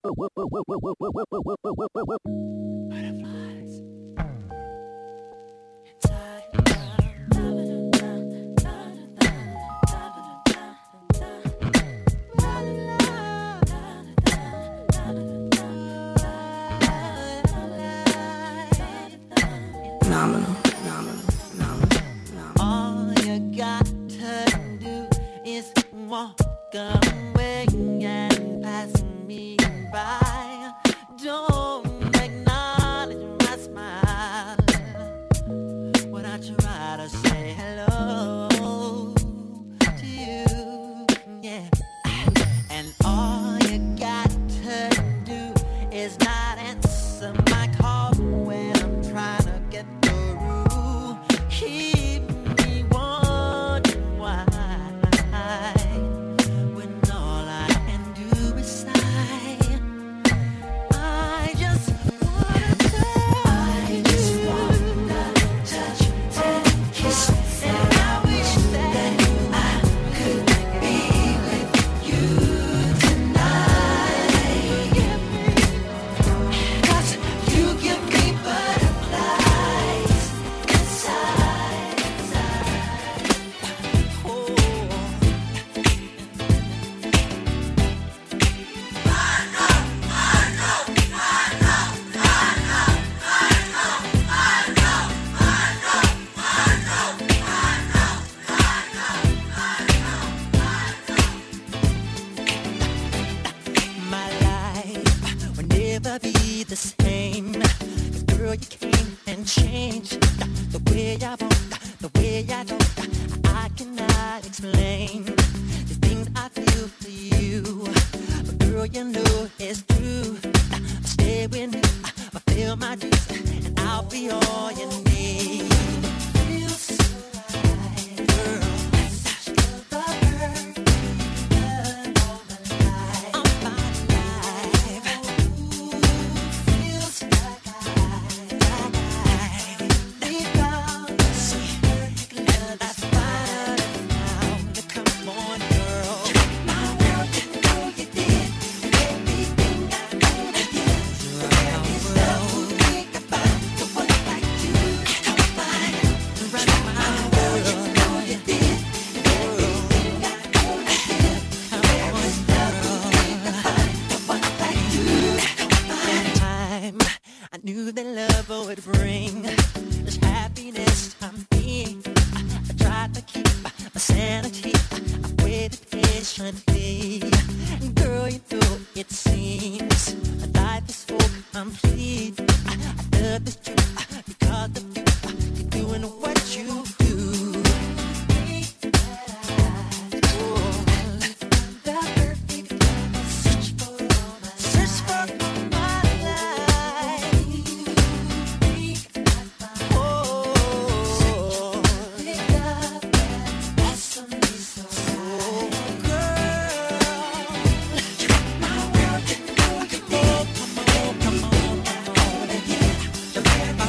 Butterflies. Phenomenal, phenomenal, phenomenal, phenomenal. All you got to do is walk away and pass me by. Don't acknowledge my smile when I try to say hello to you. Yeah. And all you got to do is not answer my call when I'm trying to get through. Keep me wondering why, when all I can do is sigh. I just wanna touch and kiss, and I wish that I could be with you tonight. 'Cause you give me butterflies inside. Oh. My life will never be the same. 'Cause girl, you came and changed the way I walk, the way I talk. I cannot explain the things I feel for you. But girl, you know it's true. I stay with you, I feel my dreams, and I'll be all you need. Feels so right, girl. Such the perfect love all my life. All my life. Feels like I leave down the sea, and that's fine now. Come on, girl. My world, you know you did everything I wanna give. There is nothing about the one like you. Come find my world, you know you did everything I wanna give. There is nothing about the one like you. Time I knew that love would bring this happiness I'm being. I tried to keep my sanity. I waited patiently. And girl, you know it seems life is so complete. I love this you because of you. You're doing what you do. The perfect love, search for my life. Oh, that's me so girl. My world, you know you did. Come on, come on, come on, yeah.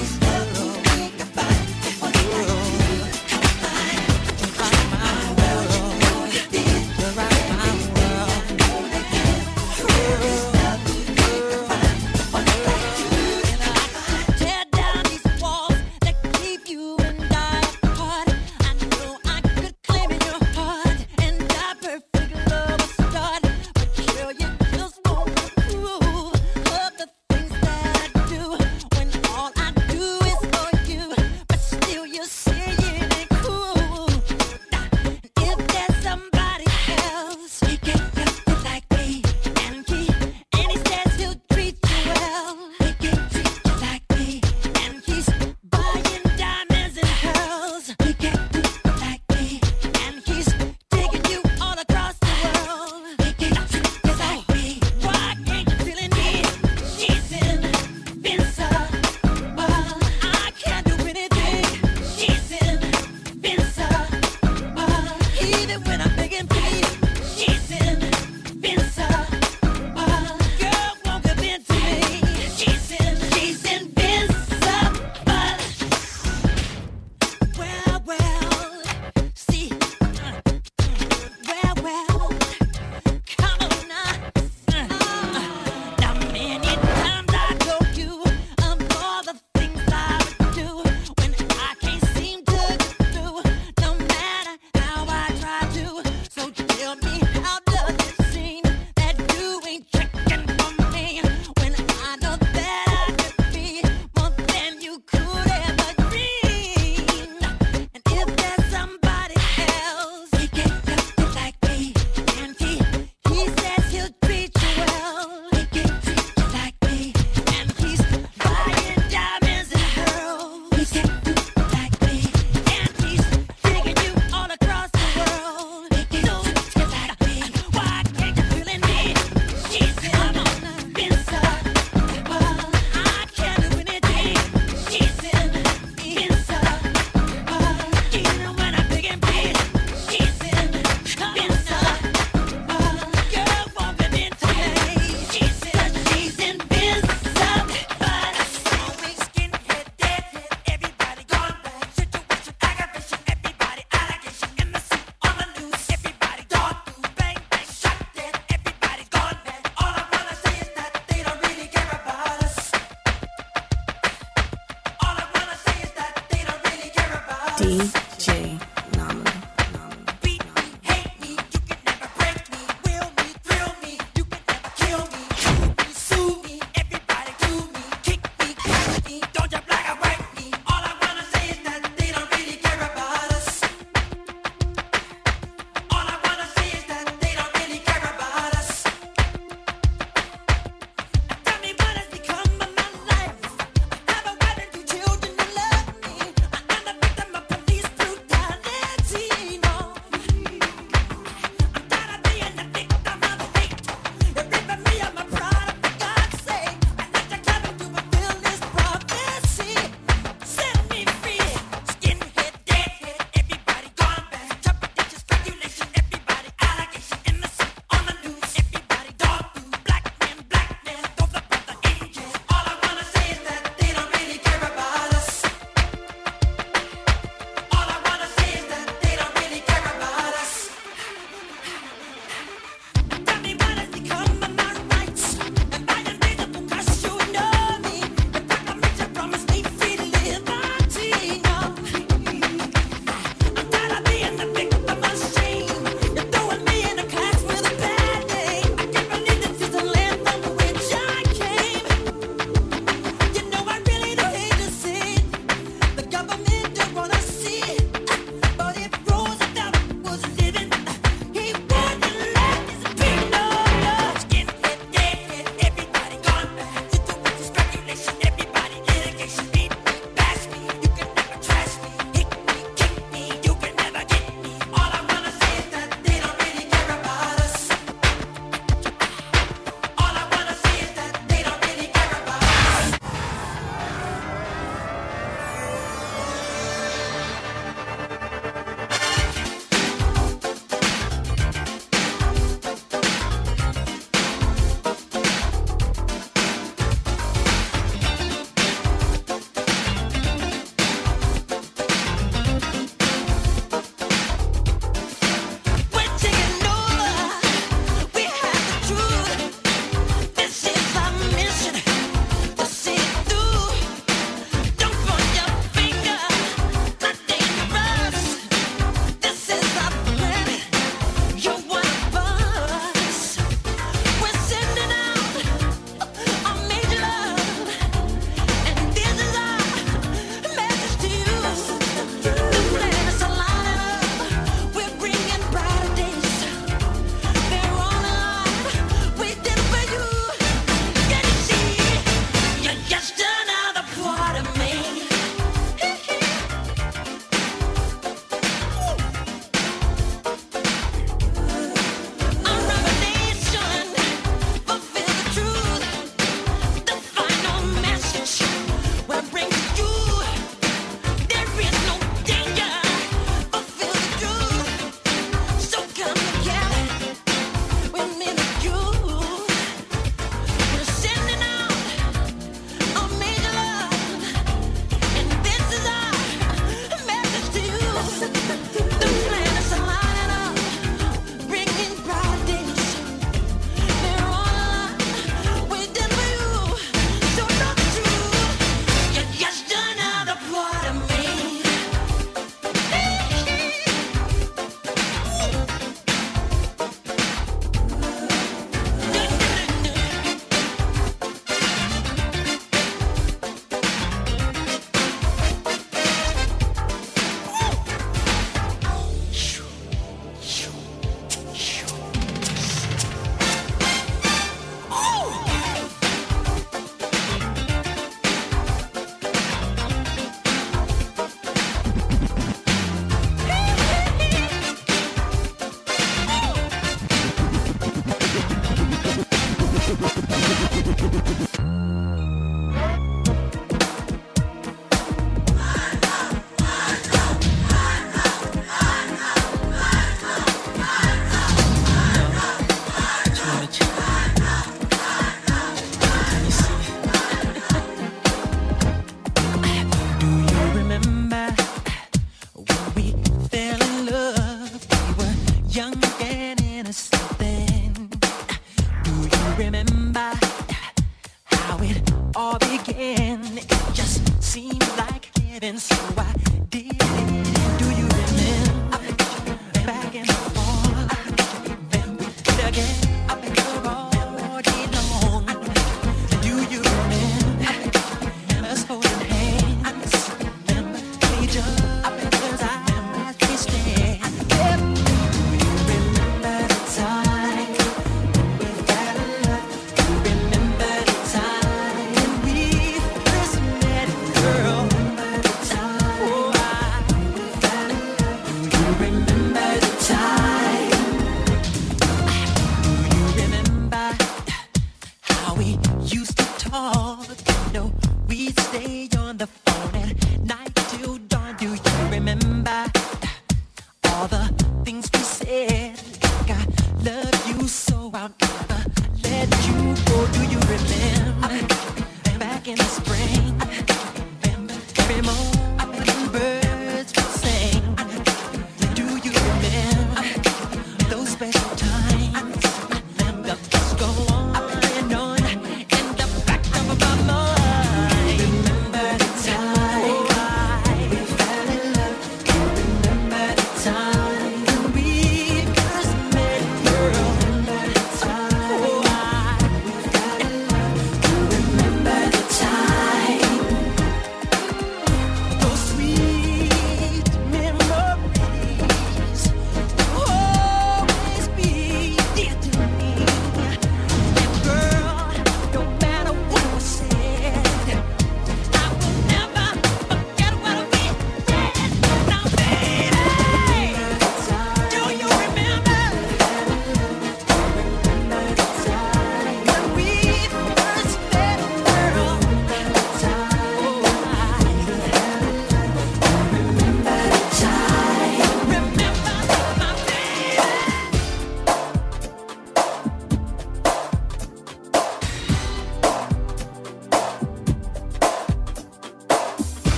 In the back of my mind, remember the time.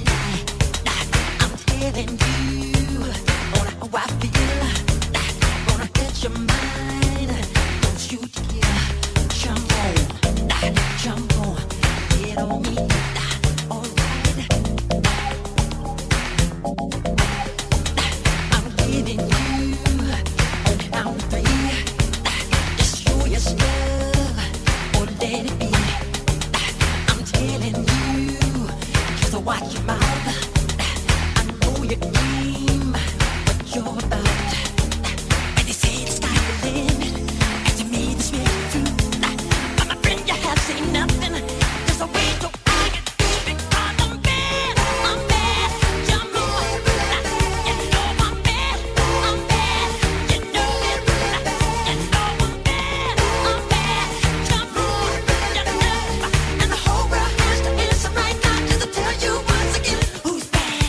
I'm telling you how I feel. Gonna get your mind. Don't you dare jump on, get on me. Alright, I'm giving you on count of three. Just show your stuff or let it be. I'm telling you, just watch your mouth. I know your game, what you're about. And they say the sky's the limit, and to me this really true. But my friend, you have seen nothing. There's a way to I get through because I'm bad. Jump on, you know I'm bad. You know it. You know I'm bad. Jump on, you know. And the whole world has to answer right now just to tell you once again who's bad.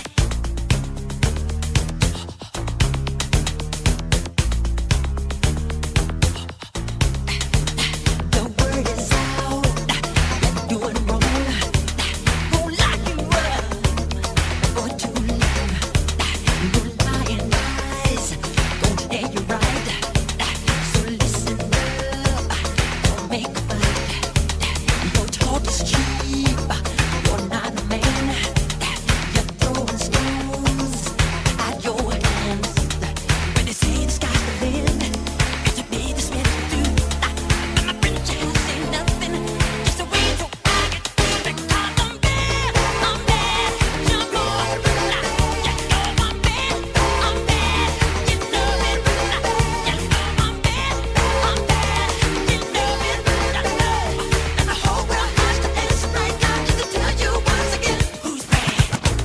The word is out, you're doing wrong. Won't lock you up for too long. Your lying eyes don't tell you right. So listen up, don't make a fight. Your talk is cheap, you're not a man. You're throwing stones at your hands. When they say the sky's the limit, and to me this really do. But my friend just say nothing, just a way to I get through because I'm bad. Jump on, you know I'm bad. You know it. You know I'm bad. You know it. And the whole world has to answer right now just to tell you once again who's bad.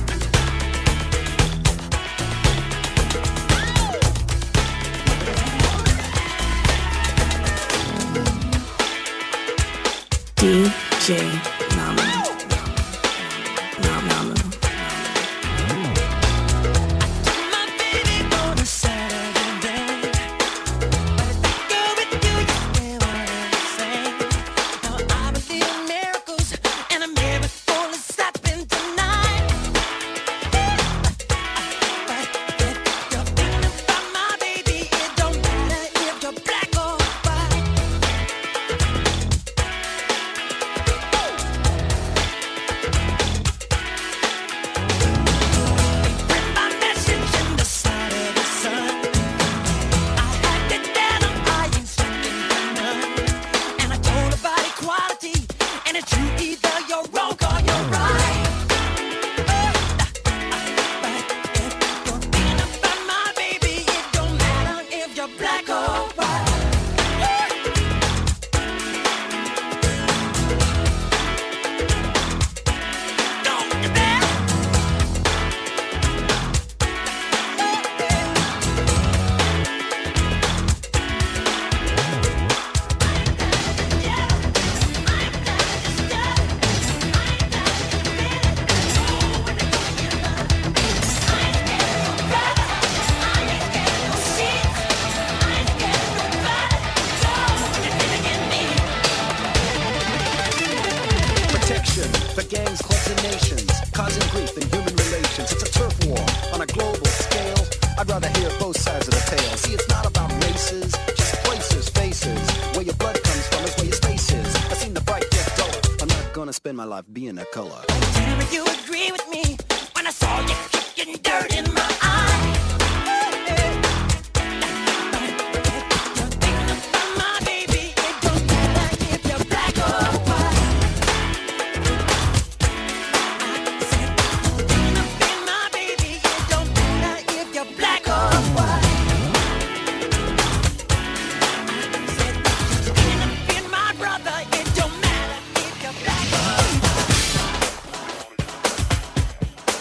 DJ Nama. Nama. My baby on a Saturday, go with you, you what I say. Now I believe in miracles, and a miracle is happening tonight. But if you're thinking about my baby, it don't matter if you're black or white. My message in the side of the sun. I had it down, I ain't singing for none. And I told about equality, and it's true, either you're wrong or you're right. But if you're thinking about my baby, it don't matter if you're black or white. Don't you dare. Protection for gangs, clubs, and nations, causing grief in human relations. It's a turf war on a global scale. I'd rather hear both sides of the tale. See, it's not about races, just places, faces. Where your blood comes from is where your space is. I've seen the fight get dull. I'm not gonna spend my life being a color. Tell me you agree with me when I saw you kicking dirt in my eye. You're thinking about my baby, it don't matter if you're black or white. I said, you're thinking about my baby, it don't matter if you're black or white. I said, you're thinking about my brother, it don't matter if you're black or white.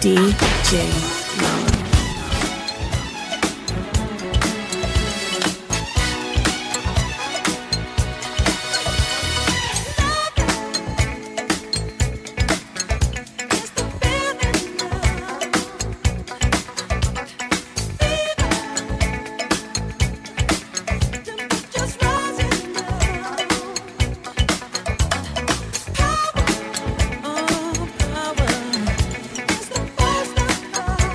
DJ Malin. Power is the first of all.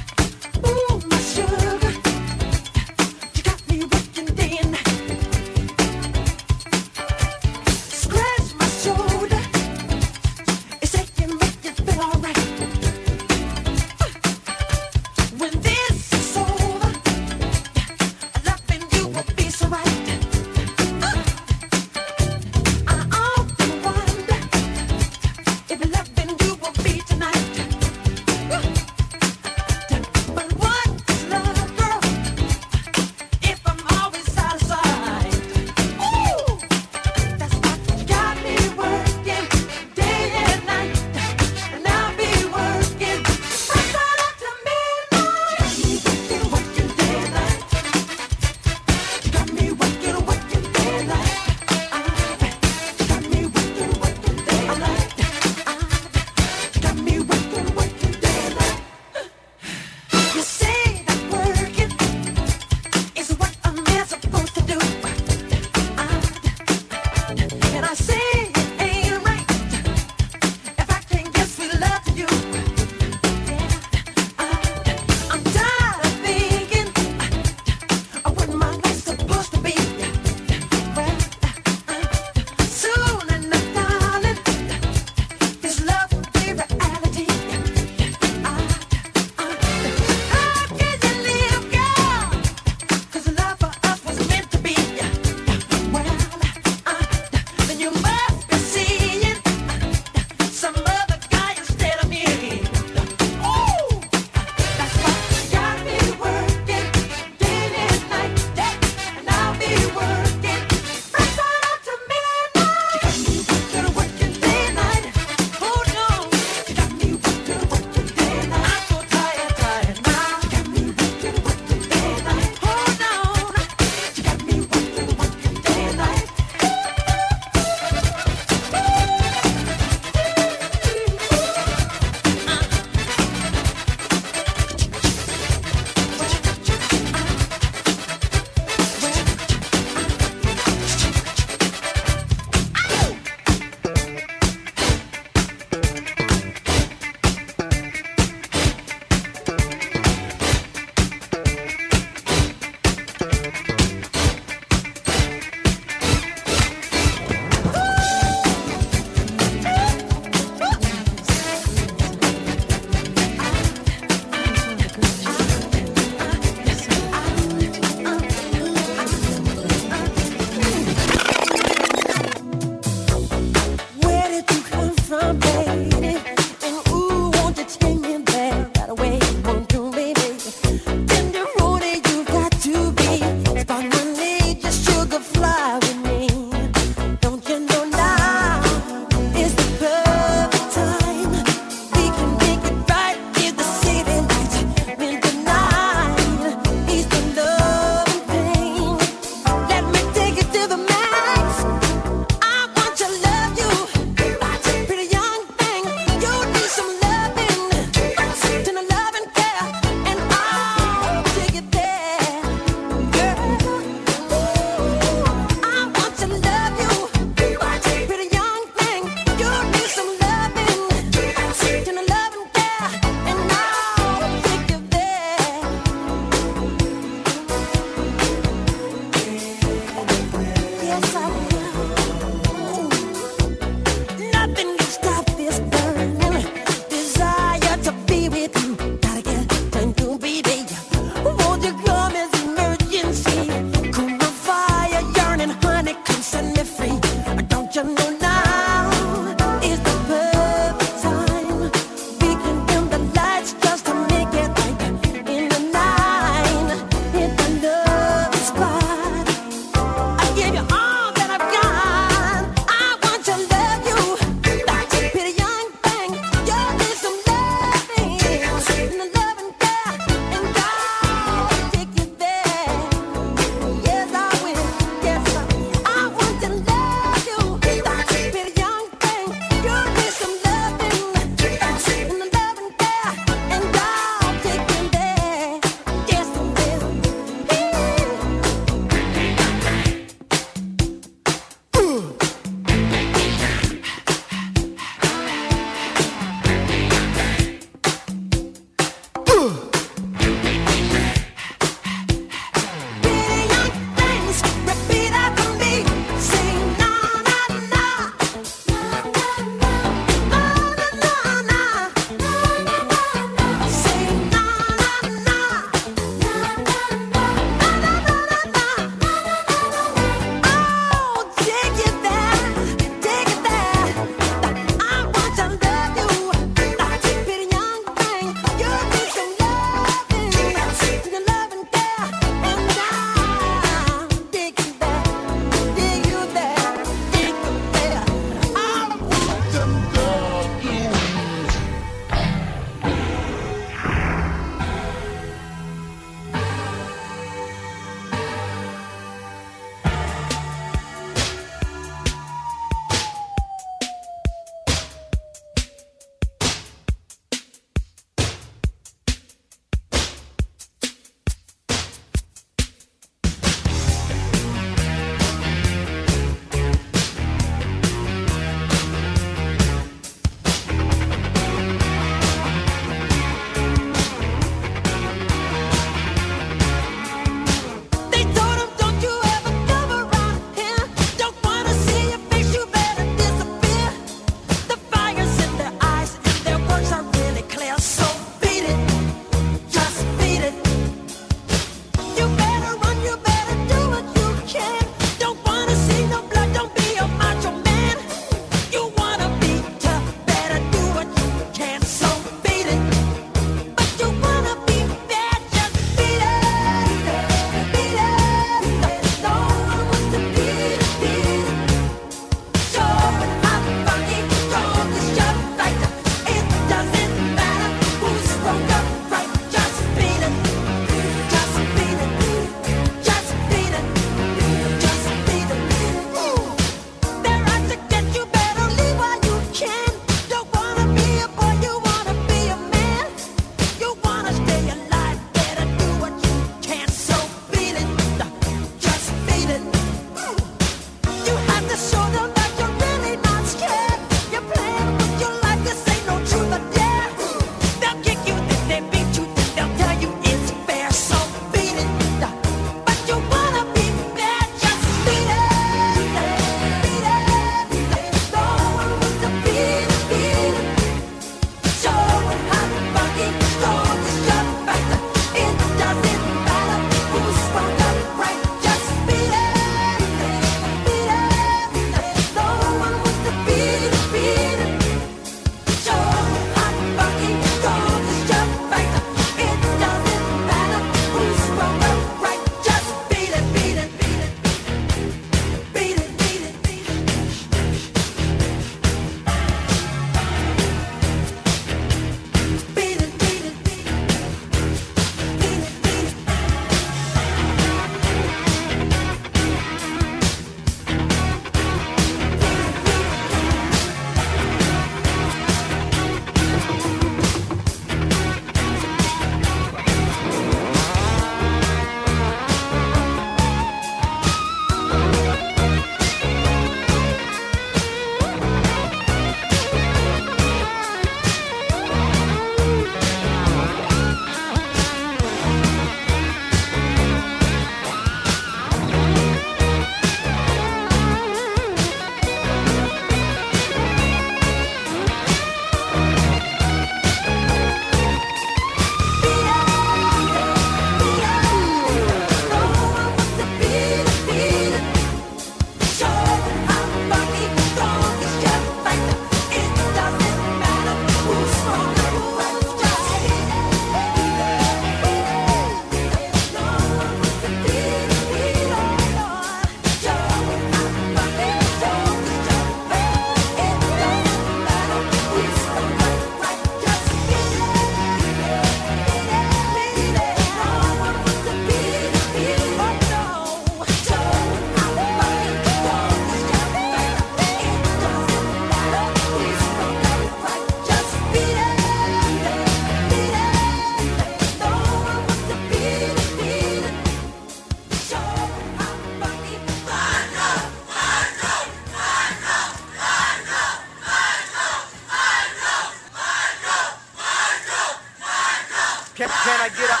Can I get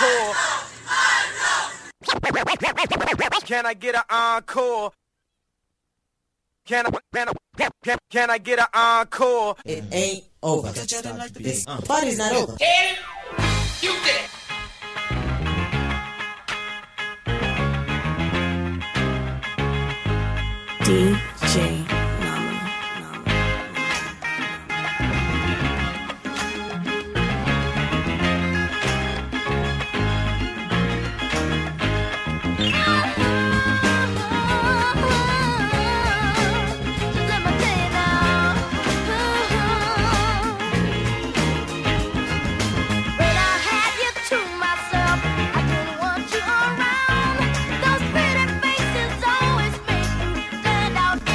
an encore? Can I get an encore? Can I get an encore? It ain't over. Party's not over. You did. DJ Nominal. Those pretty faces always make you stand out.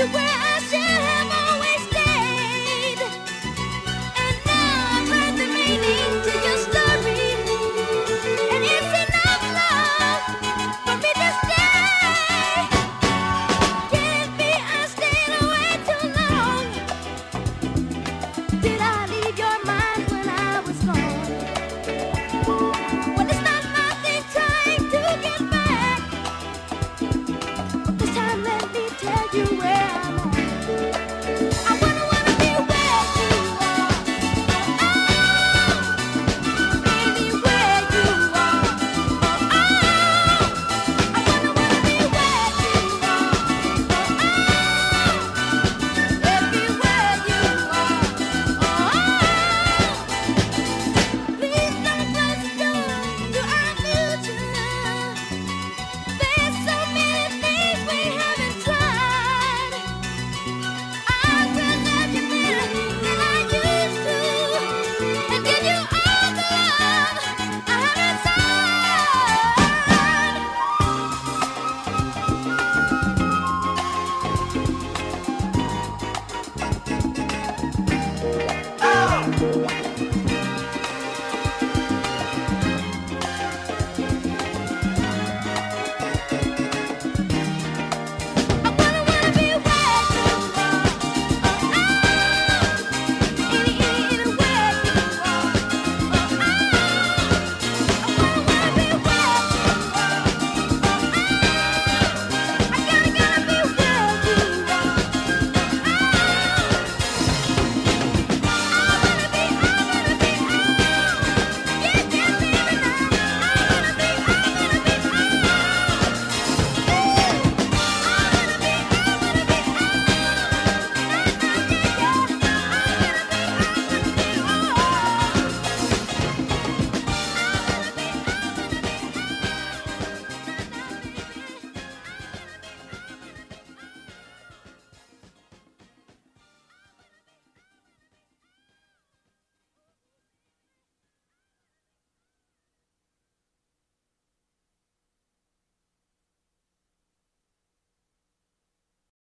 where